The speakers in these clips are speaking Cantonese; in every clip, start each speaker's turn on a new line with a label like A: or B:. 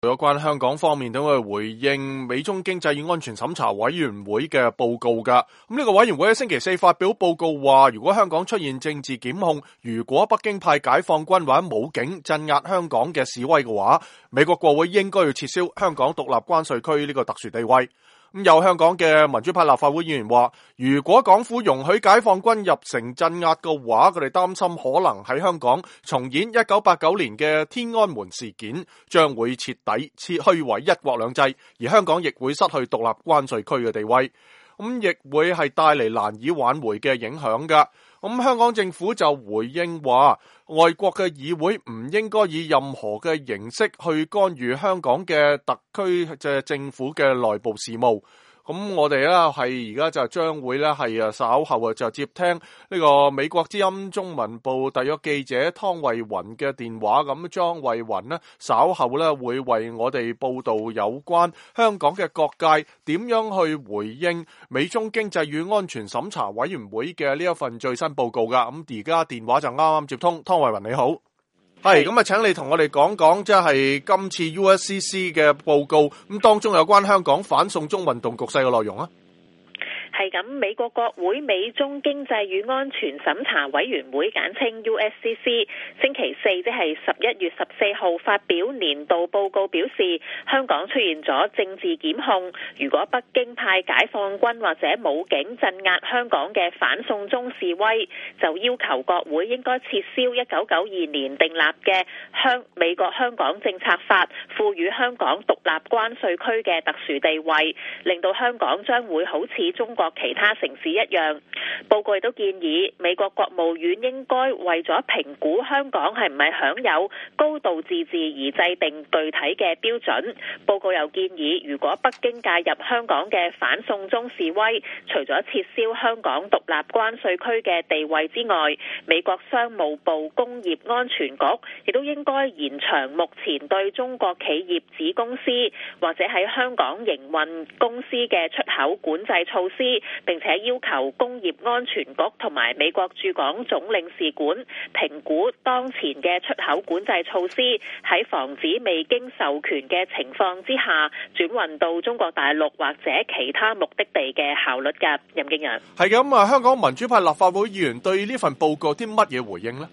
A: 有關香港方面都會回應美中經濟與安全審查委員會嘅報告噶。咁呢個委員會喺星期四發表報告話，如果香港出現政治檢控，如果北京派解放軍或者武警鎮壓香港嘅示威嘅話，美國國會應該要撤銷香港獨立關稅區呢個特殊地位。咁有香港嘅民主派立法會議員話，如果港府容許解放軍入城鎮壓嘅話，佢哋擔心可能喺香港重演1989年嘅天安門事件，將會徹底摧毀一國兩制，而香港亦會失去獨立關稅區嘅地位，咁亦會係帶嚟難以挽回嘅影響噶。咁香港政府就回應話，外國嘅議會唔應該以任何嘅形式去干預香港嘅特區政府嘅內部事務。咁我哋咧係而家就將會咧係稍後就接聽呢個美國之音中文部特約記者湯慧雲嘅電話。咁張慧雲呢稍後咧會為我哋報道有關香港嘅各界點樣去回應美中經濟與安全審查委員會嘅呢一份最新報告噶。咁而家電話就啱啱接通，湯慧雲你好。係咁啊，請你同我哋講講即係今次 USCC 嘅報告，咁當中有關香港反送中運動局勢嘅內容啊。
B: 係咁，美國國會美中經濟與安全審查委員會簡稱 USCC 星期四即係11月14號發表年度報告，表示香港出現咗政治檢控，如果北京派解放軍或者武警鎮壓香港嘅反送中示威，就要求國會應該撤銷1992年訂立嘅美國香港政策法，賦予香港獨立關稅區嘅特殊地位，令到香港將會好似中國其他城市一樣。報告亦都建議美國國務院應該為咗評估香港係唔係享有高度自治而制定具體嘅標準。報告又建議，如果北京介入香港嘅反送中示威，除咗撤銷香港獨立關稅區嘅地位之外，美國商務部工業安全局亦都應該延長目前對中國企業子公司或者喺香港營運公司嘅出口管制措施，並且要求工業安全局同埋美國駐港總領事館評估當前嘅出口管制措施喺防止未經授權嘅情況之下轉運到中國大陸或者其他目的地嘅效率㗎。任敬陽。
A: 係咁啊，香港民主派立法會議員對呢份報告啲乜嘢回應呢？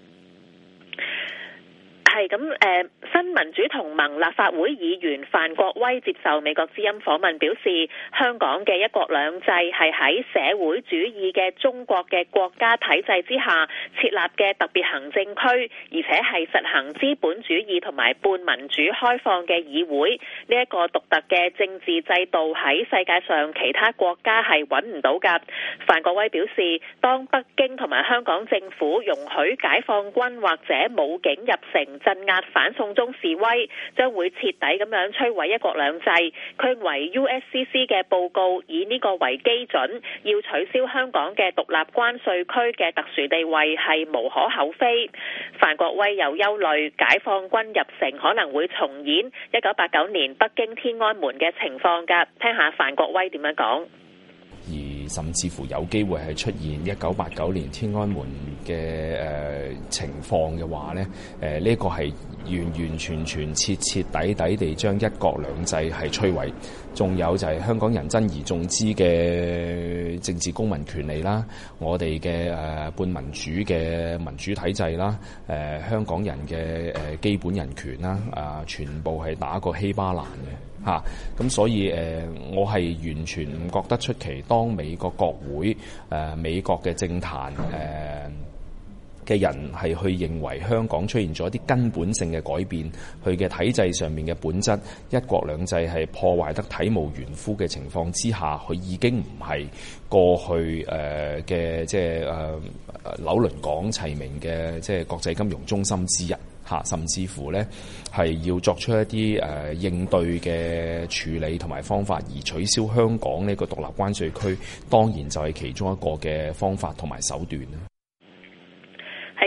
B: 係咁，新民主同盟立法會議員范國威接受美國之音訪問表示，香港嘅一國兩制係喺社會主義嘅中國嘅國家體制之下設立嘅特別行政區，而且係實行資本主義同埋半民主開放嘅議會。呢一個獨特嘅政治制度喺世界上其他國家係揾唔到㗎。范國威表示，當北京同埋香港政府容許解放軍或者武警入城鎮壓反送中示威，將會徹底咁樣摧毀一國兩制。佢認為 USCC 嘅報告以呢個為基準，要取消香港嘅獨立關稅區嘅特殊地位係無可厚非。范國威又憂慮解放軍入城可能會重演1989年北京天安門嘅情況㗎。聽下范國威點樣講。
C: 而甚至乎有機會係出現1989年天安門嘅情況嘅話咧，呢個係完完全全徹徹底底地將一國兩制係摧毀。仲有就係香港人珍而重之嘅政治公民權利啦，我哋嘅半民主嘅民主體制啦，香港人嘅基本人權啦，全部係打過稀巴爛嘅嚇。咁所以我係完全唔覺得出奇，當美國國會美國嘅政壇嘅人係去認為香港出現咗一啲根本性嘅改變，佢嘅體制上面嘅本質一國兩制係破壞得體無完膚嘅情況之下，佢已經唔係過去嘅即係紐倫港齊名嘅即係國際金融中心之一嚇，甚至乎咧係要作出一啲應對嘅處理同埋方法，而取消香港呢個獨立關稅區，當然就係其中一個嘅方法同埋手段啦。
B: 係咁，范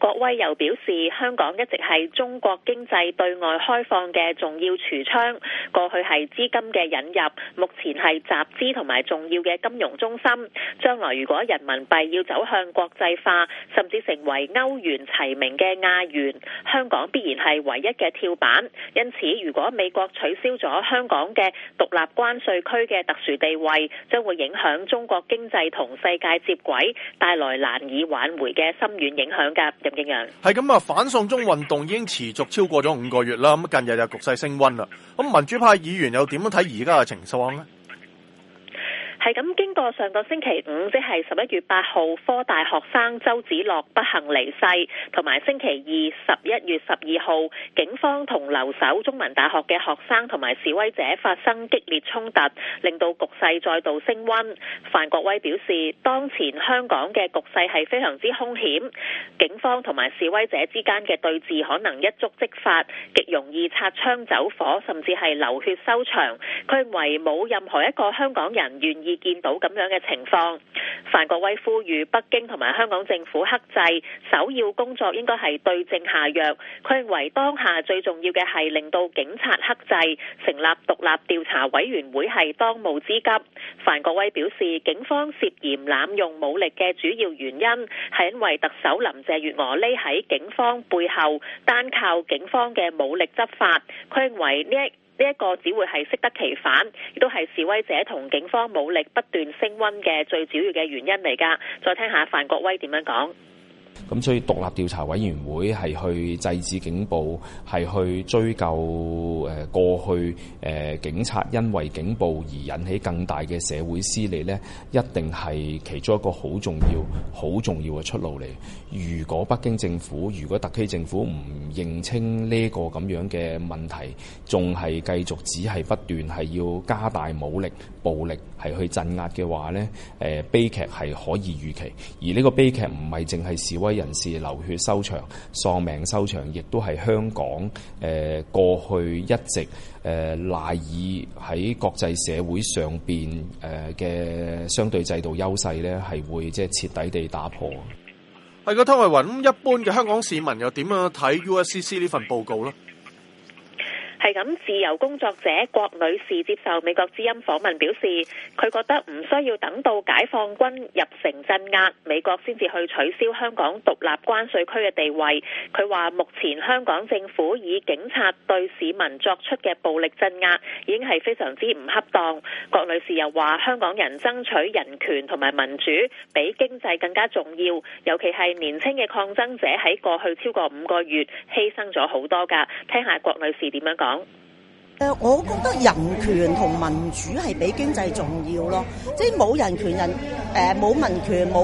B: 國威又表示，香港一直係中國經濟對外開放嘅重要櫥窗，過去係資金嘅引入，目前係集資同埋重要嘅金融中心。將來如果人民幣要走向國際化，甚至成為歐元齊名嘅亞元，香港必然係唯一嘅跳板。因此，如果美國取消咗香港嘅獨立關稅區嘅特殊地位，將會影響中國經濟同世界接軌，帶來難以挽回嘅深遠影響㗎。任敬陽
A: 係咁啊！反送中運動已經持續超過咗5個月啦，咁近日就局勢升溫啦。咁民主派議員又點樣睇而家嘅情況呢？
B: 係咁，經過上個星期五，即係11月8號，科大學生周梓樂不幸離世，同埋星期二11月12號，警方同留守中文大學嘅學生同埋示威者發生激烈衝突，令到局勢再度升溫。范國威表示，當前香港嘅局勢係非常之兇險，警方同埋示威者之間嘅對峙可能一觸即發，極容易擦槍走火，甚至係流血收場。佢認為冇任何一個香港人願意見到咁樣嘅情況。范國威呼籲北京同埋香港政府克制，首要工作應該係對症下藥。佢認為當下最重要嘅係令到警察克制，成立獨立調查委員會係當務之急。范國威表示，警方涉嫌濫用武力嘅主要原因係因為特首林鄭月娥匿喺警方背後，單靠警方嘅武力執法。佢認為呢一個只會係適得其反，亦都係示威者同警方武力不斷升溫嘅最主要嘅原因嚟㗎。再聽下范國威點樣講。
C: 咁所以獨立調查委員會係去制止警暴，係去追究過去警察因為警暴而引起更大嘅社會撕裂呢，一定係其中一個好重要嘅出路嚟。如果北京政府、如果特區政府唔認清呢個咁樣嘅問題，仲係繼續只係不斷係要加大武力、暴力係去鎮壓嘅話呢，悲劇係可以預期。而呢個悲劇唔係淨係示威人士流血收場、喪命收場，亦都係香港過去一直賴以喺國際社會上邊嘅相對制度優勢咧，係會即係徹底地打破。
A: 係個湯慧雲，一般嘅香港市民又點樣睇 USCC 呢份報告呢？
B: 係咁，自由工作者郭女士接受美國之音訪問表示，佢覺得唔需要等到解放軍入城鎮壓，美國先至去取消香港獨立關稅區嘅地位。佢話目前香港政府以警察對市民作出嘅暴力鎮壓已經係非常之唔恰當。郭女士又話香港人爭取人權同埋民主比經濟更加重要，尤其係年輕嘅抗爭者喺過去超過5個月犧牲咗好多㗎。聽下郭女士點樣講。
D: 我覺得人權同民主係比經濟重要咯，即係冇人權冇民權冇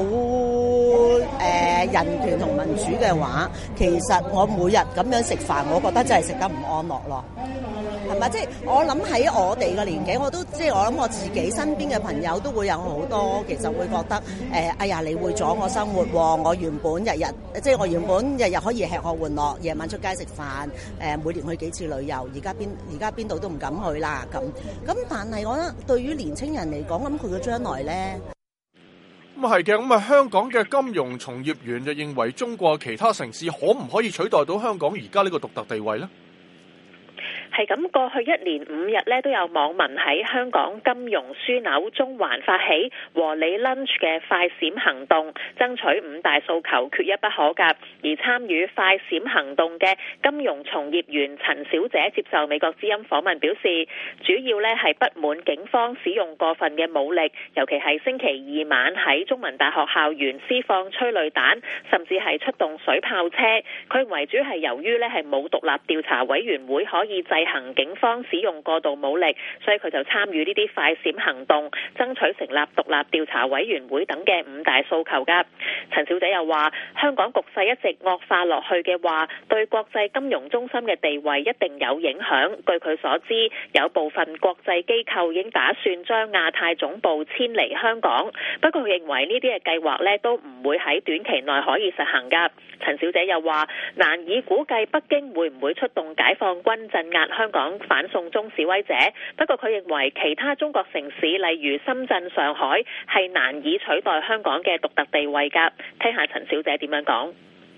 D: 人權同民主嘅話，其實我每日咁樣食飯，我覺得真係食得唔安樂咯。係咪？即係我諗喺我哋嘅年紀，我諗我自己身邊嘅朋友都會有好多，其實會覺得哎呀，你會阻我生活喎！我原本日日可以吃喝玩樂，夜晚出街食飯，每年去幾次旅遊，而家邊度都唔敢去啦咁。但係我覺得對於年青人嚟講，咁佢嘅將來咧，
A: 咁係嘅。咁香港嘅金融從業員就認為，中國其他城市可唔可以取代到香港而家呢個獨特地位呢？
B: 係咁，過去1連5日咧，都有網民喺香港金融樞紐中環發起和你 lunch 嘅快閃行動，爭取5大訴求，缺一不可㗎。而參與快閃行動嘅金融從業員陳小姐接受美國之音訪問表示，主要咧係不滿警方使用過分嘅武力，尤其係星期2晚喺中文大學校園施放催淚彈，甚至係出動水炮車。佢認為主要係由於咧係冇獨立調查委員會可以制行警方使用過度武力，所以佢就參與呢啲快閃行動，爭取成立獨立調查委員會等嘅5大訴求㗎。陳小姐又話，香港局勢一直惡化落去嘅話，對國際金融中心嘅地位一定有影響。據佢所知，有部分國際機構已經打算將亞太總部遷離香港，不過佢認為呢啲嘅計劃呢都唔會喺短期內可以實行㗎。陳小姐又話，難以估計北京會唔會出動解放軍鎮壓香港反送中示威者，不過佢認為其他中國城市例如深圳、上海係難以取代香港嘅獨特地位㗎。聽下陳小姐點樣講。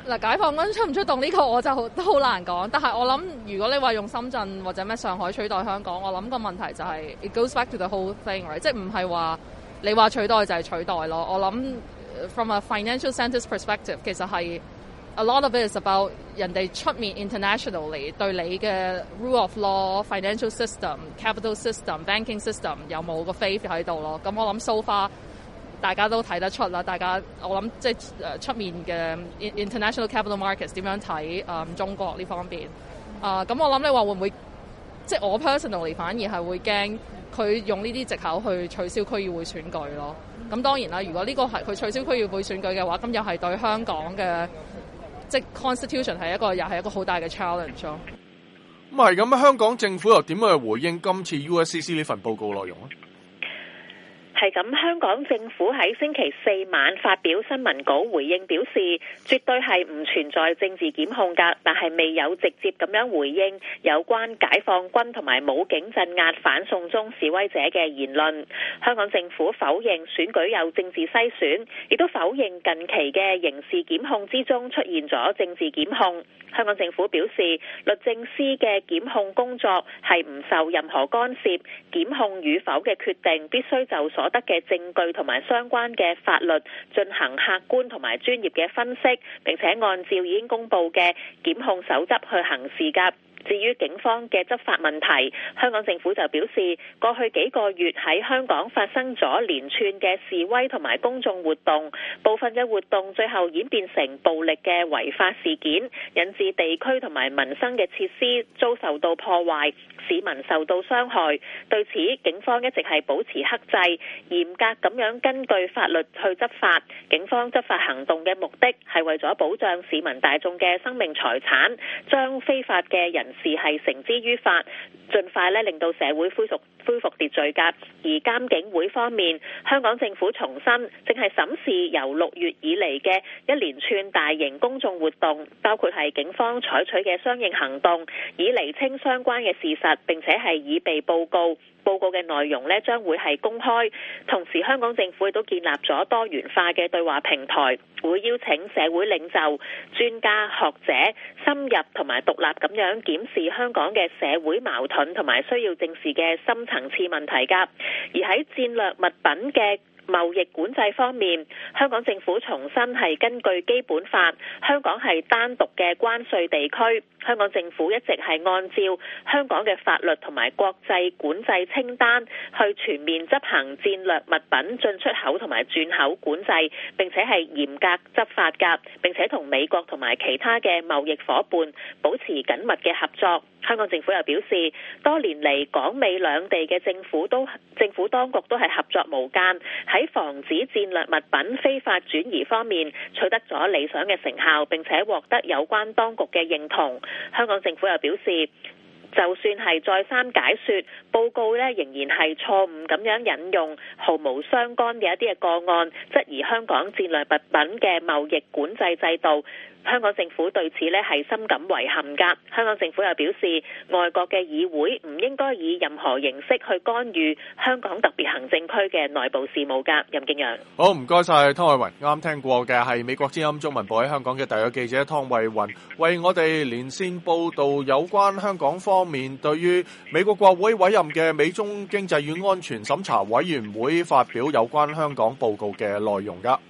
E: 嗱，解放軍出唔出動呢個我就都好難講，但係我諗如果你話用深圳或者咩上海取代香港，我諗個問題就係 it goes back to the whole thing， right? 即係唔係話你話取代就係取代咯。我諗 from a financial centers perspective， 其實係 a lot of it is about 人哋出面 internationally 對你嘅 rule of law、financial system、capital system、banking system 有冇個 faith 喺度咯。咁我諗 so far大家都睇得出啦，我諗即係出面嘅 international capital markets 點樣睇中國呢方面咁我諗你話會唔會即係我 personally 反而係會驚佢用呢啲藉口去取消區議會選舉咯。咁當然啦，如果呢個係佢取消區議會選舉嘅話，咁又係對香港嘅即係 constitution 又係一個好大嘅 challenge 咯。
A: 咁係咁，香港政府又點樣去回應今次 USCC 呢份報告內容咧？
B: 係咁，香港政府喺星期四晚發表新聞稿回應，表示絕對係唔存在政治檢控㗎，但係未有直接咁樣回應有關解放軍同埋武警鎮壓反送中示威者嘅言論。香港政府否認選舉有政治篩選，亦都否認近期嘅刑事檢控之中出現咗政治檢控。香港政府表示，律政司嘅檢控工作係唔受任何干涉，檢控與否嘅決定必須就所得嘅證據同埋相關嘅法律進行客觀同埋專業嘅分析，並且按照已經公布嘅檢控守則去行事㗎。至於警方嘅執法問題，香港政府就表示，過去幾個月喺香港發生咗連串嘅示威同埋公眾活動，部分嘅活動最後演變成暴力嘅違法事件，引致地區同埋民生嘅設施遭受到破壞，市民受到傷害。對此，警方一直係保持克制，嚴格咁樣根據法律去執法。警方執法行動嘅目的係為咗保障市民大眾嘅生命財產，將非法嘅人士係繩之於法，盡快令到社會恢復秩序㗎。而監警會方面，香港政府重申正係審視由6月以嚟嘅一連串大型公眾活動，包括係警方採取嘅相應行動，以釐清相關嘅事實，並且係已被報告。報告嘅內容將會係公開，同時香港政府亦都建立咗多元化嘅對話平台，會邀請社會領袖、專家學者深入同埋獨立咁樣檢視香港嘅社會矛盾同埋需要正視嘅深層次問題㗎。而喺戰略物品嘅貿易管制方面，香港政府重申係根據基本法，香港係單獨嘅關稅地區。香港政府一直係按照香港嘅法律同埋國際管制清單去全面執行戰略物品進出口同埋轉口管制，並且係嚴格執法㗎，並且同美國同埋其他嘅貿易夥伴保持緊密嘅合作。香港政府又表示，多年嚟港美兩地嘅政府當局都係合作無間，喺防止戰略物品非法轉移方面取得咗理想嘅成效，並且獲得有關當局嘅認同。香港政府又表示，就算係再三解說，報告仍然係錯誤咁樣引用毫無相干嘅一啲嘅個案，質疑香港戰略物品嘅貿易管制制度。香港政府對此係深感遺憾㗎。香港政府又表示，外國嘅議會唔應該以任何形式去干預香港特別行政區嘅內部事務㗎。任敬揚，
A: 好，唔該晒湯慧雲。啱聽過嘅係美國之音中文部喺香港嘅特約記者湯慧雲，為我哋連線報導有關香港方面對於美國國會委任嘅美中經濟與安全審查委員會發表有關香港報告嘅內容㗎。